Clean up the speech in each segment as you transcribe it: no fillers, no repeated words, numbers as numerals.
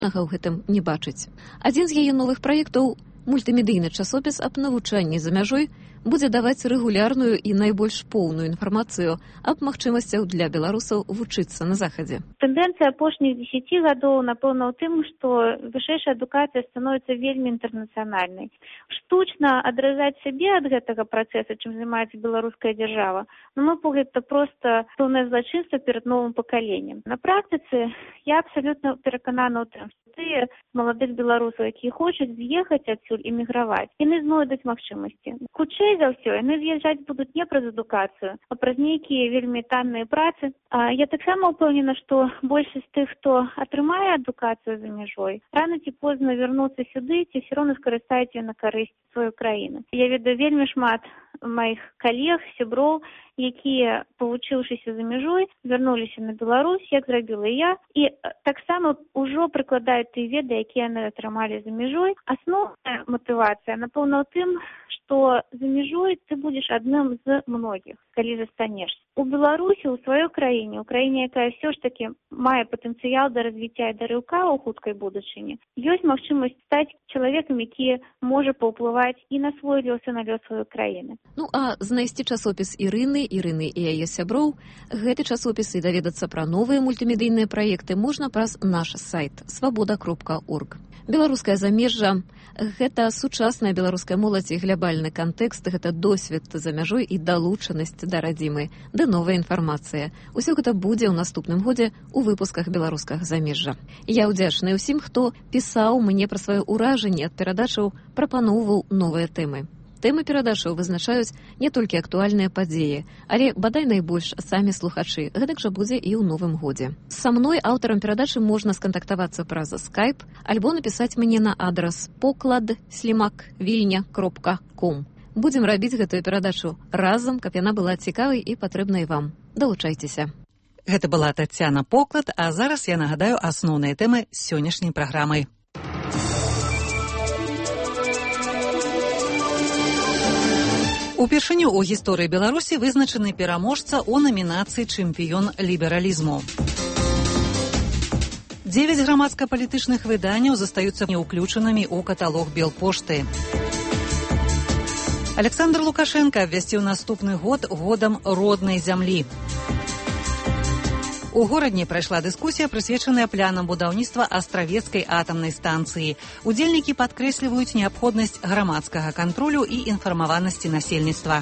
ў гэтым не бачыць. Адзін з яе новых праектаў, мультымедыйны часопіс аб навучанні за мяжой, будзе даваць рэгулярную і найбольш поўную інфармацыю аб магчымасцях для беларусаў вучыцца на захадзе. Тэндэнцыя апошніх 10 гадоў, напэўна, у тым, што вышэйшая адукацыя становіцца вельмі інтэрнацыянальнай. Штучна адразаць сябе ад гэтага працэса, чым займаецца беларуская дзяржава, на мой погляд, это проста пэўнае злачынства перад новым пакаленнем. На практыцы я абсалютна пераканана ў тым, што тыя маладых беларусаў, якія хочуць з'ехаць адсюль, эміграваць, яны знойдуць магчымасці. Хутчэй за ўсё, яны з'язджаць будуць не праз адукацыю, а праз нейкія вельмі танныя працы. Я таксама ўпэўнена, што большасць тых, хто атрымае адукацыю за мяжой, рана ці позна вярнуцца сюды, ці ўсё роўна скарыстаюць яе на карысць сваёй краіны. Я ведаю вельмі шмат маіх калег, сяброў, якія, павучыўшыся за мяжой, вярнуліся на Беларусь, як зрабіла я, і таксама ўжо прыкладаюць тыя веды, якія яны атрымалі за мяжой. Асноўная матывацыя, напэўна, ў тым, што за мяжой ты будзеш адным з многіх, калі застанешся. У Беларусі, у сваёй краіне, у краіне, якая ўсё ж такі мае патэнцыял да развіцця і да рыўка ў хуткай будучыні, ёсць магчымасць стаць чалавекам, які можа паўплываць і на свой лёс, і на лёс сваёй краіны. Ну, а знайсці часопіс Ірыны і яе сяброў, гэты часопіс і даведацца пра новыя мультымедыйныя праекты можна праз наш сайт свабода.орг. Беларускае замежжа – гэта сучасная беларуская моладзь і глябальны кантэкст, гэта досвед за мяжой і далучанасць да радзімы, да новая інфармацыя. Усё гэта будзе ў наступным годзе у выпусках беларускага замежжа. Я ўдзячная ўсім, хто пісаў мне пра сваё ўражанне ад перадачаў, прапаноўваў новыя тэмы. Тэмы перадачаў вызначаюць не толькі актуальныя падзеі, але бадай найбольш самі слухачы. Гэтак жа будзе і ў новым годзе. Са мной, аўтарам перадачы, можна скантактавацца праз Skype альбо напісаць мне на адрас poklad@vilnya.com. Будзем рабіць гэтую перадачу разам, каб яна была цікавай і патрэбнай вам. Далучайцеся. Гэта была Тацяна Поклад, а зараз я нагадаю асноўныя тэмы сённяшняй праграмы. Упершыню ў гісторыі Беларусі вызначаны пераможца ў намінацыі «Чэмпіён лібералізму». 9 грамадска-палітычных выданняў застаюцца неўключанымі ў каталог Белпошты. Александр Лукашенко абвясціў наступны год годам роднай зямлі. У горадні прайшла дыскусія, прысвечаная планам будаўніцтва астравецкай атамнай станцыі. Удзельнікі падкрэсліваюць неабходнасць грамадскага кантролю і інфармаванасці насельніцтва.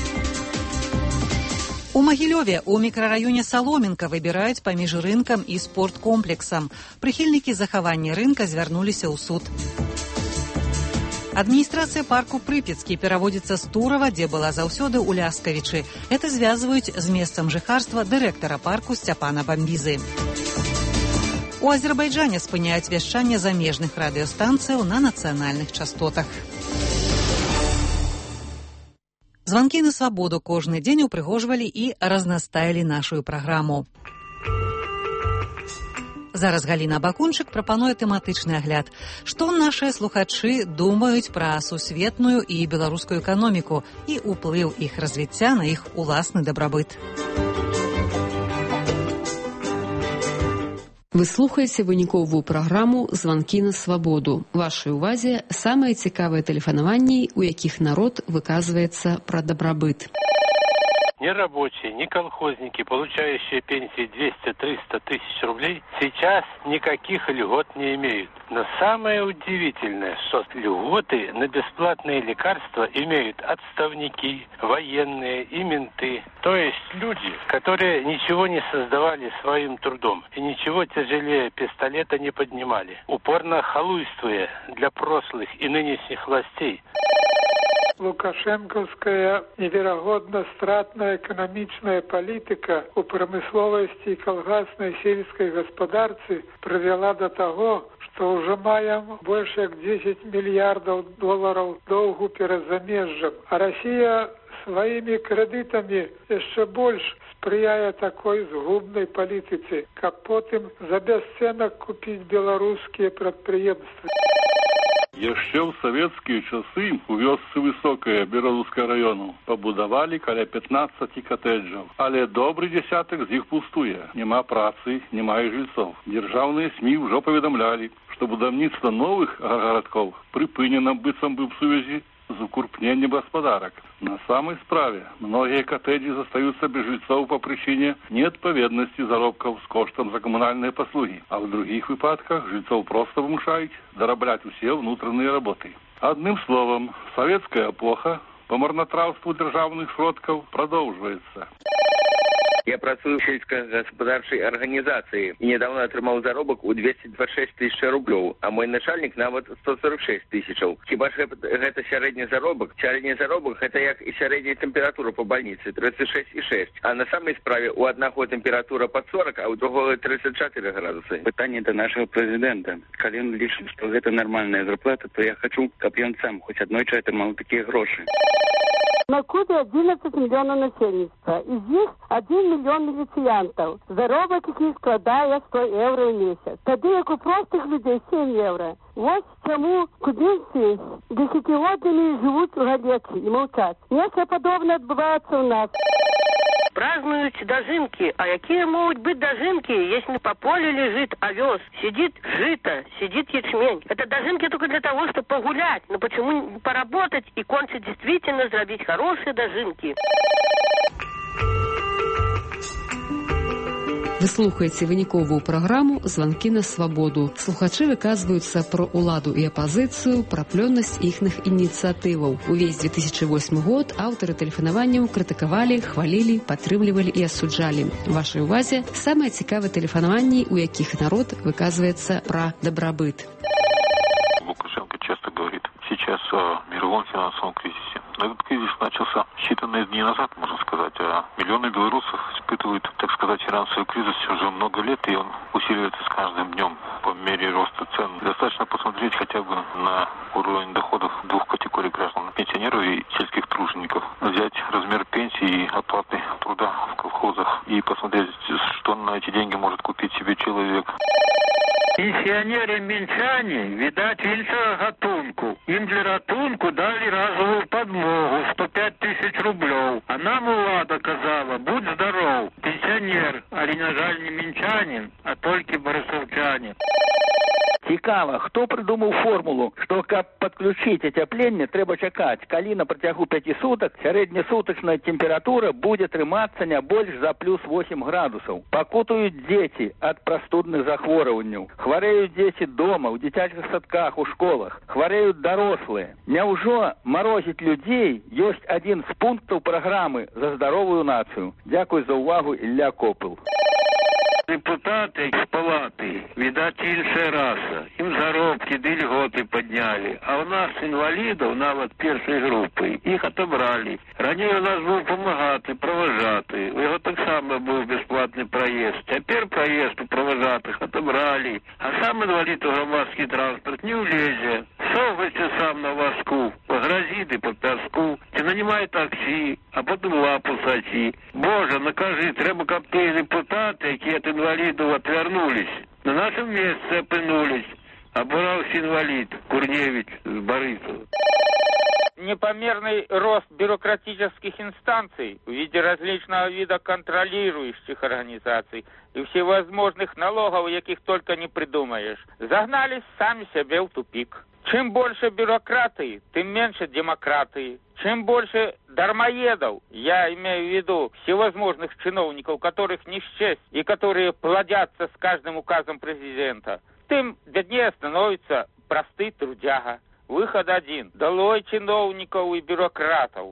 У Магілёве у мікрараёне Саломінка выбіраюць паміж рынкам і спорткомплексам. Прыхільнікі захавання рынка звярнуліся ў суд. Адміністрацыя парку Прыпецкі пераводзіцца з Турава, дзе была заўсёды ў Ляскавічы. Это звязваюць з месцам жыхарства дырэктара парку Сцяпана Бамбізы. У Азербайджане спыняюць вяшчанне замежных радыёстанцыяў на нацыянальных частотах. Званкі на свабоду кожны дзень упрыгожвалі і разнастаілі нашу праграму. Зараз Галіна Бакунчык прапануе тэматычны агляд. Што нашыя слухачы думаюць пра сусветную і беларускую эканоміку і ўплыў іх развіцця на іх уласны дабрабыт. Вы слухаеце выніковую праграму «Званкі на свабоду». Вашай увазе самыя цікавыя тэлефанаванні, у якіх народ выказваецца пра дабрабыт. Ни рабочие, ни колхозники, получающие пенсии 200-300 тысяч рублей, сейчас никаких льгот не имеют. Но самое удивительное, что льготы на бесплатные лекарства имеют отставники, военные и менты. То есть люди, которые ничего не создавали своим трудом и ничего тяжелее пистолета не поднимали, упорно халуйствуя для прошлых и нынешних властей. Лукашенковская неверагодна стратная эканамічная палітыка у прамысловасці і калгаснай сельскай гаспадарцы прывяла да таго, што ўжо маем больш як 10 мільярдаў долараў доўгу перад замежжам, а Расія сваімі крэдытамі яшчэ больш спрыяе такой згубнай палітыцы, каб потым за бясцэнак купіць беларускія прадпрыемствы. Яшчэ ў савецкія часы у вёсцы Высокая Беларускага раёну пабудавалі каля 15 катэджаў, але добры дзясятак з іх пустуе. Няма працы, няма і жыльцоў. Дзяржаўныя СМІ ўжо паведамлялі, што будаўніцтва новых гарадкоў прыпынена быццам бы ў сувязі з укрупнением господарок. На самой справе многие коттеджи застаются без жильцов по причине неотповедности заработков с коштом за коммунальные послуги, а в других выпадках жильцов просто вымушают дораблять все внутренние работы. Одним словом, советская эпоха по марнотравству державных сродков продолжается. Я працую в сельскохозяйственной организации и недавно отрымал заробок у 226 тысяч рублей, а мой начальник нават 146 тысяч. Хіба ж это средний заробок? Средний заробок это як и средняя температура по больнице 36,6. А на самой справе у одного температура под 40, а у другого 34 градуса. Питание до нашего президента. Когда он лишит, что это нормальная зарплата, то я хочу, чтобы он сам хоть одной отрымал такие гроши. На Кубе 11 миллионов насельніцтва. Из них 1 миллион милициантов. Заробок их складає 100 евро в месяц. Тоді як у простих людей 7 евро. Вот чому кубинцы десятилетиями живут в галеке и молчат. Нечто подобное отбывается у нас. Празднуют дожинки. А какие могут быть дожинки, если по полю лежит овес, сидит жито, сидит ячмень? Это дожинки только для того, чтобы погулять. Но почему не поработать и кончить действительно сделать хорошие дожинки? Вы слухаеце выніковую праграму «Званкі на свабоду». Слухачы выказваюцца пра ўладу і апазіцыю, пра плённасць іхных ініцыятываў. Увесь 2008 год аўтары тэлефанаванняў крытыкавалі, хвалілі, падтрымлівалі і асуджалі. Вашай увазе самыя цікавыя тэлефанаванні, у якіх народ выказваецца пра дабрабыт. Лукашенко часто говорит сейчас о мировом финансовом кризисе. Но этот кризис начался считанные дни назад, можно сказать, а миллионы белорусов испытывают, так сказать, финансовый кризис уже много лет, и он усиливается с каждым днем по мере роста цен. Достаточно посмотреть хотя бы на уровень доходов двух категорий граждан, пенсионеров и сельских тружеников. Взять размер пенсии и оплаты труда в колхозах и посмотреть, что на эти деньги может купить себе человек. Пенсионеры-минчане, видать, іншого гатунку. Им для ратунку дали разовую подмогу 105 тысяч рублей. А нам улада казала, будь здоров, пенсионер, але, на жаль, не минчанин, а только борисовчанин. Цікава, хто придумав формулу, що, каб підключити отоплення, треба чекати, коли на протягу 5 суток середньосуточна температура буде триматися не більше за плюс 8 градусів. Покутують діти від простудних захворювань. Хвореють діти вдома, у дитячих садках, у школах. Хвореють дорослі. Неужо морозить людей є один з пунктів програми «За здоровую націю». Дякую за увагу, Ілля Копил. Депутаты из палаты, видать, іншая раса. Им заробки, да льготы подняли. А у нас инвалидов, навод первой группы, их отобрали. Ранее у нас был помогатый, провожатый. У него так само был бесплатный проезд. Теперь проезд у провожатых отобрали. А сам инвалид у громадский транспорт не влезе. Совайте сам на воску, погрозит и по пяску. Ти нанимай таксі, а потім лапу сачи. Боже, накажи, треба, каб ті депутати, які від інвалідів отвернулись, на нашем месте опинулись. Оборався инвалид Курневич с Борисова. Непомерный рост бюрократических инстанций в виде различного вида контролирующих организаций и всевозможных налогов, яких только не придумаешь, загнались сами себе в тупик. Чем больше бюрократии, тем меньше демократии. Чем больше дармоедов, я имею в виду всевозможных чиновников, которых не счесть и которые плодятся с каждым указом президента, тем беднее становится простый трудяга. Выход один. Долой чиновников и бюрократов.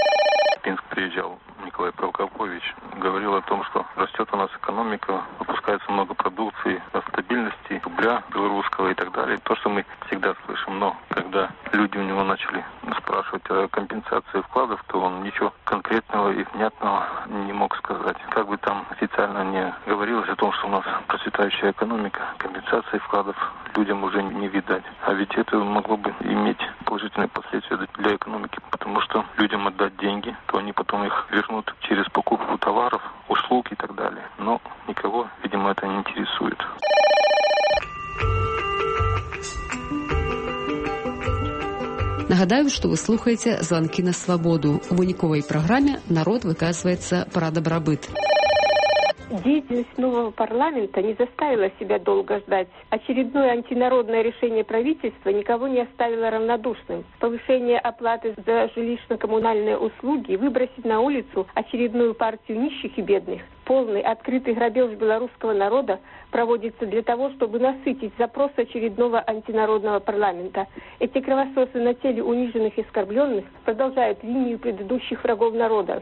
В Пинск приезжал Николай Прокопович, говорил о том, что растет у нас экономика, выпускается много продукции, о стабильности рубля белорусского и так далее. То, что мы всегда слышим. Но когда люди у него начали спрашивать о компенсации вкладов, то он ничего конкретного и внятного не мог сказать. Как бы там официально не говорилось о том, что у нас процветающая экономика, компенсации вкладов людям уже не видать. А ведь это могло бы иметь положительные последствия для экономики, потому что людям отдать деньги, то они потом их вернут через покупку товаров, услуг и так далее. Но никого, видимо, это не интересует. Нагадаю, што вы слухаеце «Званкі на свабоду». У выніковай праграме народ выказваецца пра дабрабыт. Деятельность нового парламента не заставила себя долго ждать. Очередное антинародное решение правительства никого не оставило равнодушным. Повышение оплаты за жилищно-коммунальные услуги, выбросить на улицу очередную партию нищих и бедных. Полный открытый грабеж белорусского народа проводится для того, чтобы насытить запрос очередного антинародного парламента. Эти кровососы на теле униженных и оскорбленных продолжают линию предыдущих врагов народа.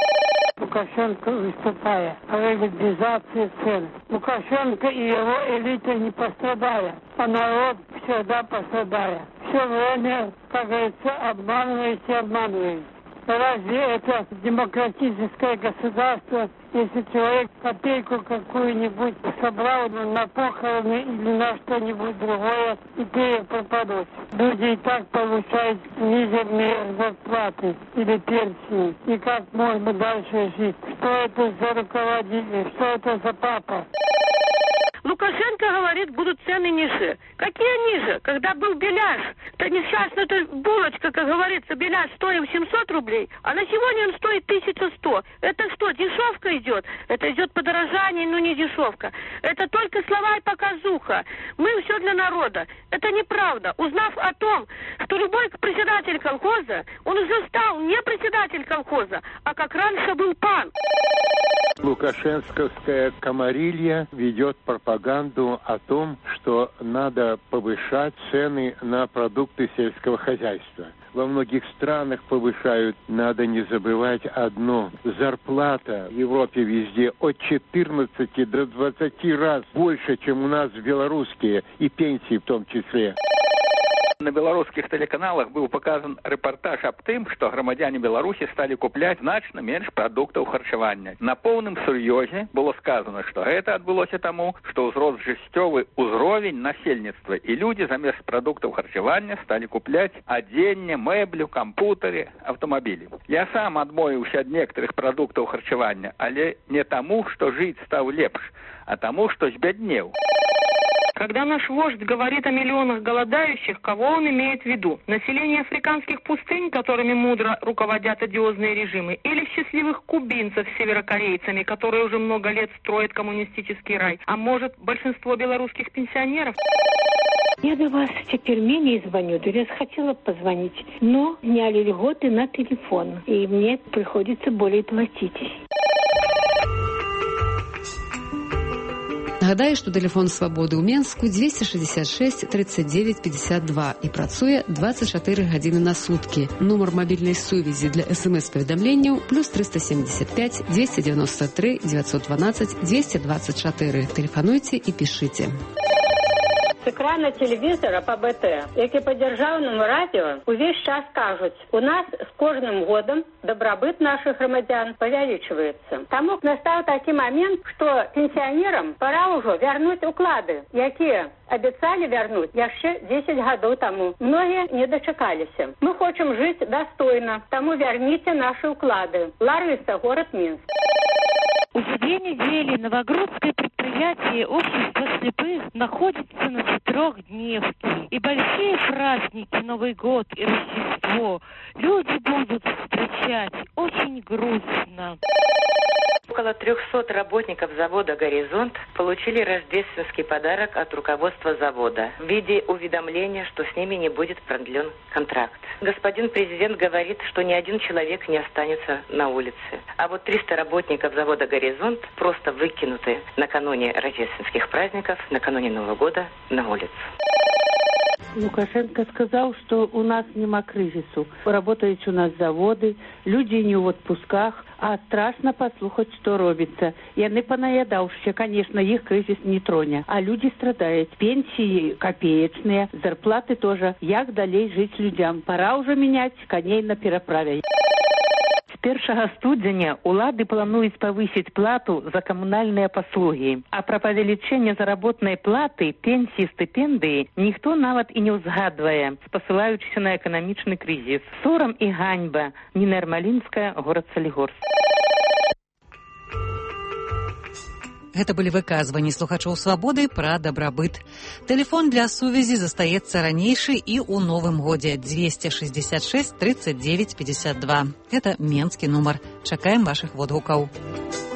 Лукашенко, выступая о легализации цен. Лукашенко и его элита не пострадали, а народ всегда пострадает. Все время, как говорится, обманываете. Разве это демократическое государство, если человек копейку какую-нибудь собрал на похороны или на что-нибудь другое, и те пропадут? Люди и так получают мизерные зарплаты или пенсии. И как можно дальше жить? Что это за руководитель? Что это за папа? Лукашенко говорит, будут цены ниже. Какие ниже? Когда был беляш, это несчастная булочка, как говорится, беляш стоил 700 рублей, а на сегодня он стоит 1100. Это что, дешевка идет? Это идет подорожание, но не дешевка. Это только слова и показуха. Мы все для народа. Это неправда. Узнав о том, что любой председатель колхоза, он уже стал не председатель колхоза, а как раньше был пан. Лукашенковская комарилья ведет пропаганду о том, что надо повышать цены на продукты сельского хозяйства. Во многих странах повышают, надо не забывать одно. Зарплата в Европе везде от 14 до 20 раз больше, чем у нас белорусские, и пенсии в том числе. На белорусских телеканалах был показан репортаж об тым, что громадяне Беларуси стали купляць значна менш прадуктаў харчавання. На поўным сур'ёзе было сказано, что это адбылося таму, что ўзрос жыццёвы ўзровень насельніцтва, і людзі замест прадуктаў харчавання сталі купляць адзенне, мэблю, кампутары, аўтамабілі. Я сам адмовіўся ад некаторых прадуктаў харчавання, але не таму, што жыць стаў лепш, а таму, што збяднеў. Когда наш вождь говорит о миллионах голодающих, кого он имеет в виду? Население африканских пустынь, которыми мудро руководят одиозные режимы, или счастливых кубинцев с северокорейцами, которые уже много лет строят коммунистический рай? А может, большинство белорусских пенсионеров? Я до вас теперь менее звоню, до вас хотела позвонить, но сняли льготы на телефон, и мне приходится более платить. Нагадаю, што тэлефон свабоды ў Менску 266 39 52 і працуе 24 гадзіны на суткі. Нумар мабільнай сувязі для СМС-паведамленняў плюс 375 293 912 224. Тэлефануйце і пішыце. С экрана телевизора по БТ, які по державному радио увесь час кажут, у нас с кожным годом добробыт наших громадян повеличивается. Тому настал такой момент, что пенсионерам пора уже вернуть уклады, якія обещали вернуть еще 10 годов тому. Многие не дочекались. Мы хотим жить достойно, тому верните наши уклады. Лариса, город Минск. Уже 2 недели новогрудское предприятие общества слепых находится на 4-дневке. И большие праздники, Новый год и Рождество люди будут встречать очень грустно. Около 300 работников завода «Горизонт» получили рождественский подарок от руководства завода в виде уведомления, что с ними не будет продлен контракт. Господин президент говорит, что ни один человек не останется на улице. А вот 300 работников завода «Горизонт» просто выкинуты накануне рождественских праздников, накануне Нового года на улицу. Лукашенко сказал, что у нас нема кризису. Работают у нас заводы, люди не в отпусках, а страшно послухать, что робится. Яны понаядавшие, конечно, их кризис не троне. А люди страдают. Пенсии копеечные, зарплаты тоже. Як далей жить людям? Пора уже менять коней на переправе. С 1 студзеня улады плануюць павысіць плату за камунальныя паслугі. А пра павелічэнне заработнай платы, пенсіі, стыпендыі ніхто нават і не ўзгадвае, спасылаючыся на эканамічны крызіс. Сорам і ганьба. Ніна Ярмалінская, горад Салігорск. Гэта былі выказванні слухачоў свабоды пра дабрабыт. Тэлефон для сувязі застаецца ранейшы і ў новым годзе 266 39 52. Гэта менскі нумар. Чакаем вашых водгукаў.